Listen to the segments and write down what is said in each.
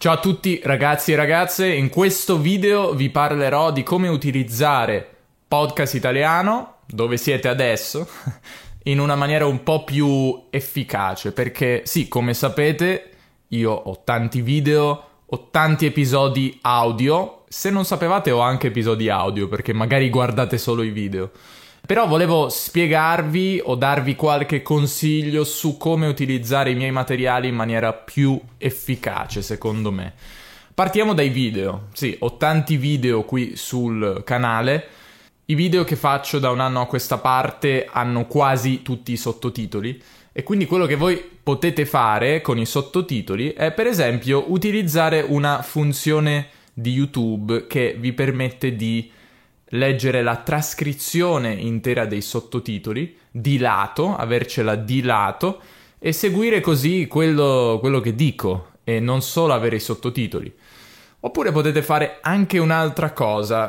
Ciao a tutti ragazzi e ragazze, in questo video vi parlerò di come utilizzare Podcast Italiano, dove siete adesso, in una maniera un po' più efficace, perché sì, come sapete, io ho tanti video, ho tanti episodi audio, se non sapevate ho anche episodi audio, perché magari guardate solo i video. Però volevo spiegarvi o darvi qualche consiglio su come utilizzare i miei materiali in maniera più efficace, secondo me. Partiamo dai video. Sì, ho tanti video qui sul canale. I video che faccio da un anno a questa parte hanno quasi tutti i sottotitoli e quindi quello che voi potete fare con i sottotitoli è, per esempio, utilizzare una funzione di YouTube che vi permette di leggere la trascrizione intera dei sottotitoli di lato, avercela di lato e seguire così quello che dico e non solo avere i sottotitoli. Oppure potete fare anche un'altra cosa: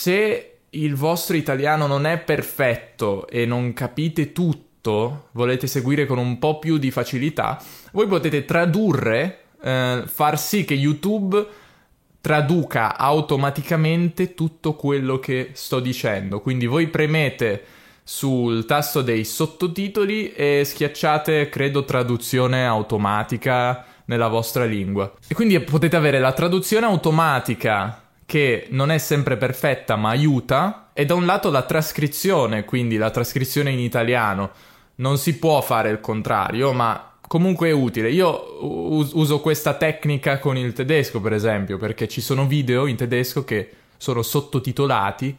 se il vostro italiano non è perfetto e non capite tutto, volete seguire con un po' più di facilità, voi potete tradurre, far sì che YouTube traduca automaticamente tutto quello che sto dicendo. Quindi voi premete sul tasto dei sottotitoli e schiacciate, credo, traduzione automatica nella vostra lingua. E quindi potete avere la traduzione automatica che non è sempre perfetta ma aiuta, e da un lato la trascrizione, quindi la trascrizione in italiano. Non si può fare il contrario, ma comunque è utile. Io uso questa tecnica con il tedesco, per esempio, perché ci sono video in tedesco che sono sottotitolati,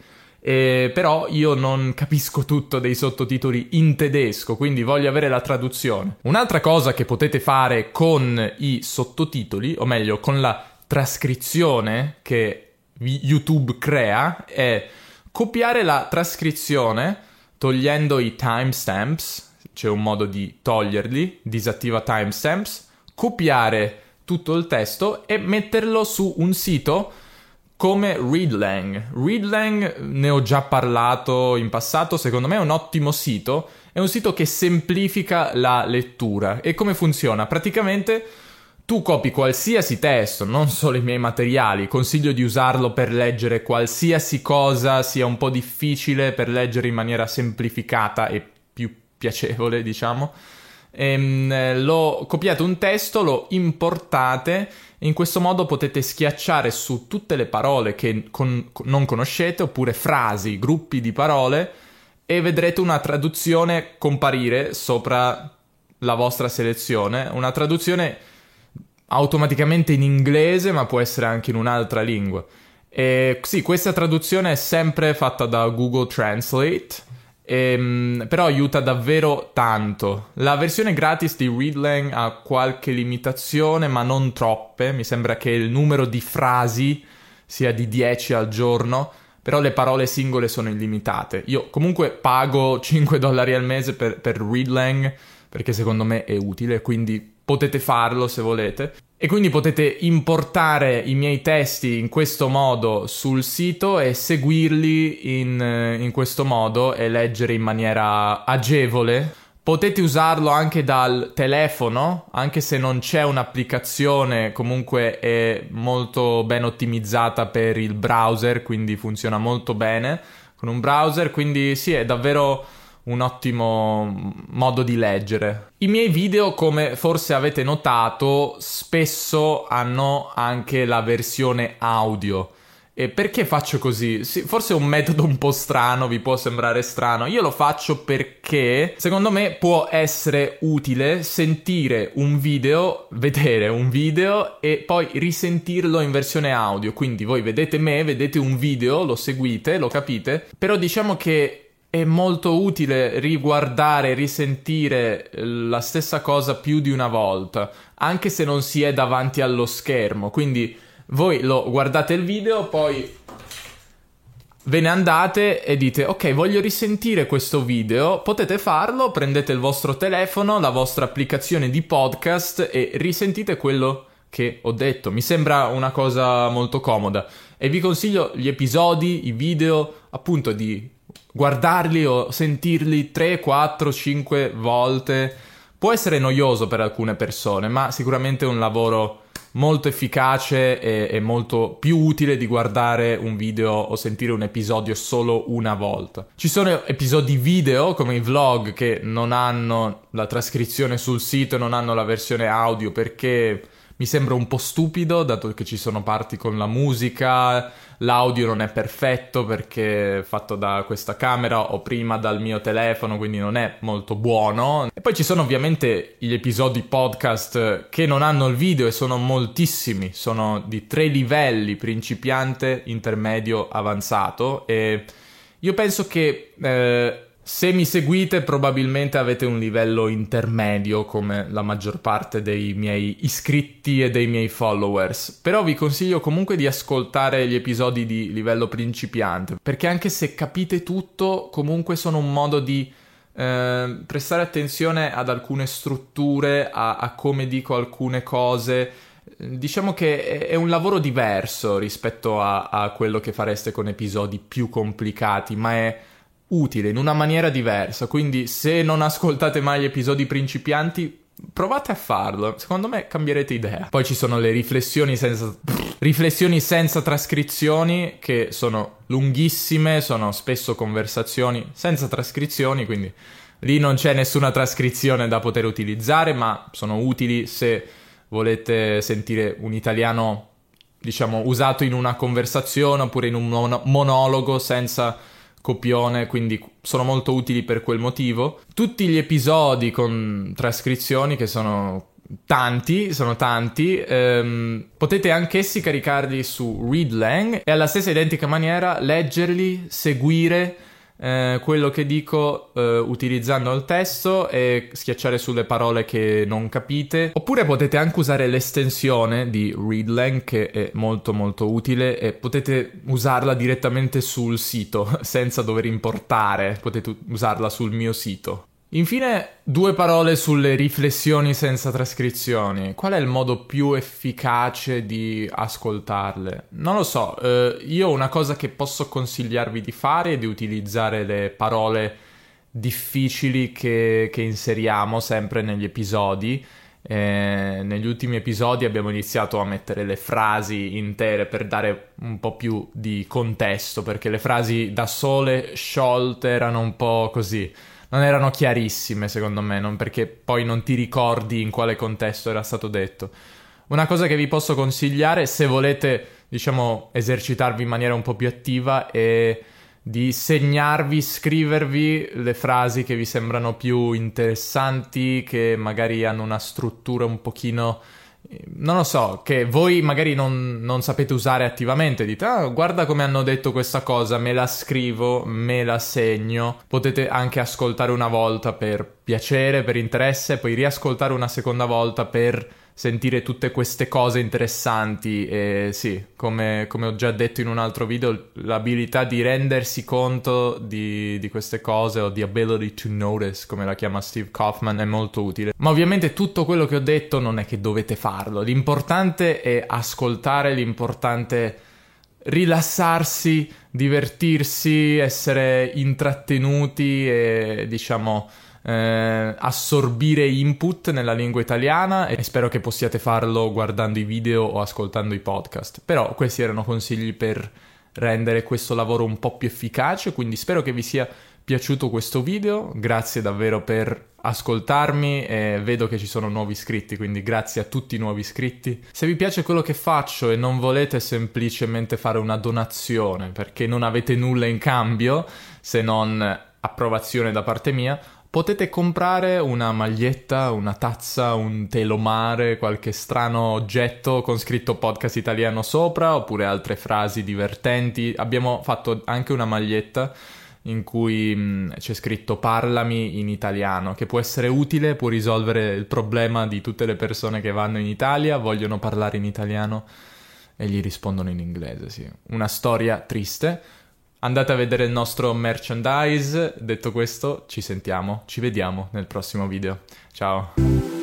però io non capisco tutto dei sottotitoli in tedesco, quindi voglio avere la traduzione. Un'altra cosa che potete fare con i sottotitoli, o meglio con la trascrizione che YouTube crea, è copiare la trascrizione togliendo i timestamps. C'è un modo di toglierli, disattiva timestamps, copiare tutto il testo e metterlo su un sito come Readlang. Readlang ne ho già parlato in passato, secondo me è un ottimo sito, è un sito che semplifica la lettura. E come funziona? Praticamente tu copi qualsiasi testo, non solo i miei materiali, consiglio di usarlo per leggere qualsiasi cosa sia un po' difficile, per leggere in maniera semplificata e più piacevole, diciamo. Copiate un testo, lo importate e in questo modo potete schiacciare su tutte le parole che non conoscete, oppure frasi, gruppi di parole, e vedrete una traduzione comparire sopra la vostra selezione, una traduzione automaticamente in inglese, ma può essere anche in un'altra lingua. E sì, questa traduzione è sempre fatta da Google Translate, però aiuta davvero tanto. La versione gratis di Readlang ha qualche limitazione, ma non troppe. Mi sembra che il numero di frasi sia di 10 al giorno, però le parole singole sono illimitate. Io comunque pago $5 al mese per Readlang, perché secondo me è utile, quindi potete farlo se volete. E quindi potete importare i miei testi in questo modo sul sito e seguirli in questo modo e leggere in maniera agevole. Potete usarlo anche dal telefono, anche se non c'è un'applicazione, comunque è molto ben ottimizzata per il browser, quindi funziona molto bene con un browser, quindi sì, è davvero un ottimo modo di leggere. I miei video, come forse avete notato, spesso hanno anche la versione audio. E perché faccio così? Sì, forse è un metodo un po' strano, vi può sembrare strano. Io lo faccio perché, secondo me, può essere utile sentire un video, vedere un video e poi risentirlo in versione audio. Quindi voi vedete me, vedete un video, lo seguite, lo capite, però diciamo che è molto utile riguardare, risentire la stessa cosa più di una volta, anche se non si è davanti allo schermo. Quindi voi lo guardate il video, poi ve ne andate e dite: ok, voglio risentire questo video. Potete farlo, prendete il vostro telefono, la vostra applicazione di podcast e risentite quello che ho detto. Mi sembra una cosa molto comoda e vi consiglio gli episodi, i video, appunto, di guardarli o sentirli 3, 4, 5 volte. Può essere noioso per alcune persone, ma sicuramente è un lavoro molto efficace e molto più utile di guardare un video o sentire un episodio solo una volta. Ci sono episodi video come i vlog che non hanno la trascrizione sul sito, non hanno la versione audio perché mi sembra un po' stupido, dato che ci sono parti con la musica, l'audio non è perfetto perché è fatto da questa camera o prima dal mio telefono, quindi non è molto buono. E poi ci sono ovviamente gli episodi podcast che non hanno il video e sono moltissimi, sono di 3 livelli: principiante, intermedio, avanzato. E io penso che se mi seguite probabilmente avete un livello intermedio come la maggior parte dei miei iscritti e dei miei followers, però vi consiglio comunque di ascoltare gli episodi di livello principiante, perché anche se capite tutto comunque sono un modo di prestare attenzione ad alcune strutture, a come dico alcune cose. Diciamo che è un lavoro diverso rispetto a quello che fareste con episodi più complicati, ma è utile in una maniera diversa. Quindi se non ascoltate mai gli episodi principianti, provate a farlo, secondo me cambierete idea. Poi ci sono le riflessioni senza trascrizioni, che sono lunghissime, sono spesso conversazioni senza trascrizioni, quindi lì non c'è nessuna trascrizione da poter utilizzare, ma sono utili se volete sentire un italiano, diciamo, usato in una conversazione oppure in un monologo senza copione, quindi sono molto utili per quel motivo. Tutti gli episodi con trascrizioni, che sono tanti, potete anch'essi caricarli su Readlang e alla stessa identica maniera leggerli, seguire quello che dico utilizzando il testo e schiacciare sulle parole che non capite. Oppure potete anche usare l'estensione di Readlang, che è molto molto utile, e potete usarla direttamente sul sito senza dover importare, potete usarla sul mio sito. Infine, 2 parole sulle riflessioni senza trascrizioni. Qual è il modo più efficace di ascoltarle? Non lo so, io una cosa che posso consigliarvi di fare è di utilizzare le parole difficili che inseriamo sempre negli episodi. Negli ultimi episodi abbiamo iniziato a mettere le frasi intere per dare un po' più di contesto, perché le frasi da sole, sciolte, erano un po' così. Non erano chiarissime secondo me, perché poi non ti ricordi in quale contesto era stato detto. Una cosa che vi posso consigliare, se volete, diciamo, esercitarvi in maniera un po' più attiva, è di segnarvi, scrivervi le frasi che vi sembrano più interessanti, che magari hanno una struttura un pochino, non lo so, che voi magari non sapete usare attivamente. Dite, guarda come hanno detto questa cosa, me la scrivo, me la segno. Potete anche ascoltare una volta per piacere, per interesse, poi riascoltare una seconda volta per sentire tutte queste cose interessanti. E sì, come ho già detto in un altro video, l'abilità di rendersi conto di queste cose, o the ability to notice, come la chiama Steve Kaufman, è molto utile. Ma ovviamente tutto quello che ho detto non è che dovete farlo. L'importante è ascoltare, l'importante è rilassarsi, divertirsi, essere intrattenuti e, diciamo, assorbire input nella lingua italiana, e spero che possiate farlo guardando i video o ascoltando i podcast. Però questi erano consigli per rendere questo lavoro un po' più efficace, quindi spero che vi sia piaciuto questo video. Grazie davvero per ascoltarmi, e vedo che ci sono nuovi iscritti, quindi grazie a tutti i nuovi iscritti. Se vi piace quello che faccio e non volete semplicemente fare una donazione perché non avete nulla in cambio se non approvazione da parte mia, potete comprare una maglietta, una tazza, un telomare, qualche strano oggetto con scritto Podcast Italiano sopra, oppure altre frasi divertenti. Abbiamo fatto anche una maglietta in cui c'è scritto parlami in italiano, che può essere utile, può risolvere il problema di tutte le persone che vanno in Italia, vogliono parlare in italiano e gli rispondono in inglese, sì. Una storia triste. Andate a vedere il nostro merchandise. Detto questo, ci vediamo nel prossimo video. Ciao!